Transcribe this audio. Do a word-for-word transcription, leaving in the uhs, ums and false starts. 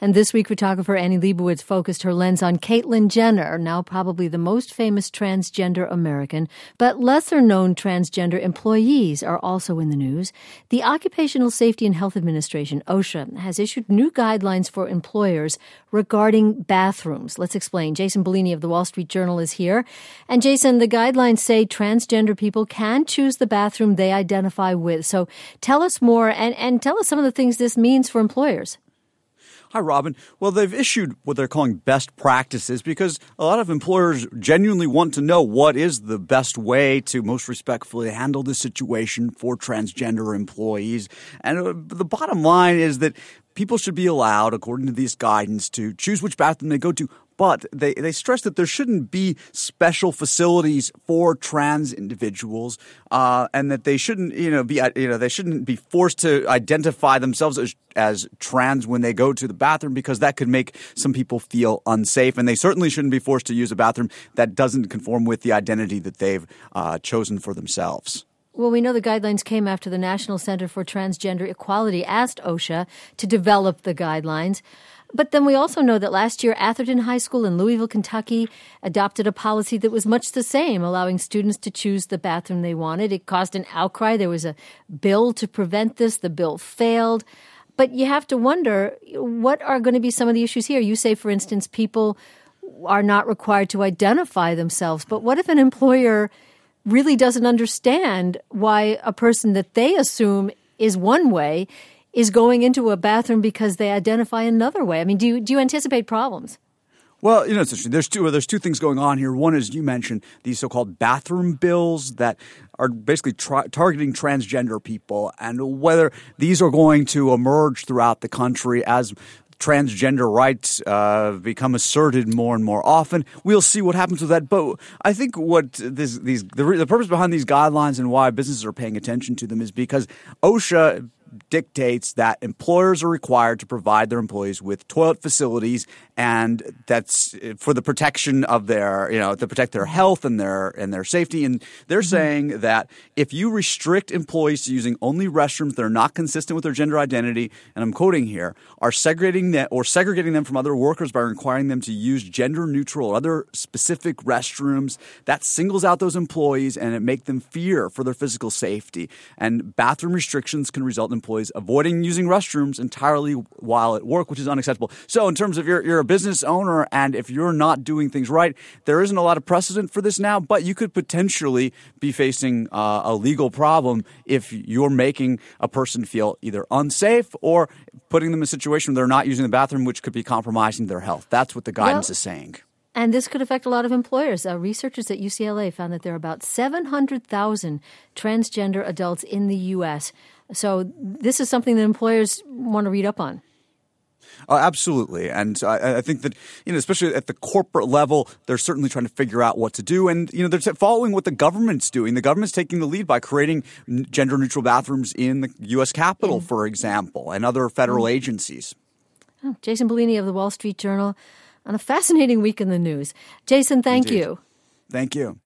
And this week, photographer Annie Leibovitz focused her lens on Caitlyn Jenner, now probably the most famous transgender American. But lesser-known transgender employees are also in the news. The Occupational Safety and Health Administration, OSHA, has issued new guidelines for employers regarding bathrooms. Let's explain. Jason Bellini of the Wall Street Journal is here. And Jason, the guidelines say transgender people can choose the bathroom they identify with. So tell us more and, and tell us some of the things this means for employers. Hi, Robin. Well, they've issued what they're calling best practices because a lot of employers genuinely want to know what is the best way to most respectfully handle this situation for transgender employees. And uh, the bottom line is that people should be allowed, according to these guidance, to choose which bathroom they go to. But they, they stress that there shouldn't be special facilities for trans individuals, uh, and that they shouldn't, you know, be, you know, they shouldn't be forced to identify themselves as, as trans when they go to the bathroom because that could make some people feel unsafe. And they certainly shouldn't be forced to use a bathroom that doesn't conform with the identity that they've uh, chosen for themselves. Well, we know the guidelines came after the National Center for Transgender Equality asked OSHA to develop the guidelines. But then we also know that last year, Atherton High School in Louisville, Kentucky, adopted a policy that was much the same, allowing students to choose the bathroom they wanted. It caused an outcry. There was a bill to prevent this. The bill failed. But you have to wonder, what are going to be some of the issues here? You say, for instance, people are not required to identify themselves. But what if an employer really doesn't understand why a person that they assume is one way is going into a bathroom because they identify another way? I mean, do you, do you anticipate problems? Well, you know, it's interesting. There's two, there's two things going on here. One is, you mentioned these so-called bathroom bills that are basically tra- targeting transgender people, and whether these are going to emerge throughout the country as transgender rights uh, become asserted more and more often. We'll see what happens with that. But I think what this, these the, the purpose behind these guidelines and why businesses are paying attention to them is because OSHA dictates that employers are required to provide their employees with toilet facilities, and that's for the protection of their, you know, to protect their health and their and their safety. And they're mm-hmm. saying that if you restrict employees to using only restrooms that are not consistent with their gender identity, and I'm quoting here, are segregating them or segregating them from other workers by requiring them to use gender neutral or other specific restrooms, that singles out those employees and it makes them fear for their physical safety. And bathroom restrictions can result in employees avoiding using restrooms entirely while at work, which is unacceptable. So in terms of you're, you're a business owner, and if you're not doing things right, there isn't a lot of precedent for this now, but you could potentially be facing uh, a legal problem if you're making a person feel either unsafe or putting them in a situation where they're not using the bathroom, which could be compromising their health. That's what the guidance well, is saying. And this could affect a lot of employers. Uh, researchers at U C L A found that there are about seven hundred thousand transgender adults in the U S So this is something that employers want to read up on. Uh, absolutely. And I, I think that, you know, especially at the corporate level, they're certainly trying to figure out what to do. And, you know, they're following what the government's doing. The government's taking the lead by creating gender-neutral bathrooms in the U S Capitol, mm. for example, and other federal mm. agencies. Oh, Jason Bellini of the Wall Street Journal on a fascinating week in the news. Jason, thank Indeed. you. Thank you.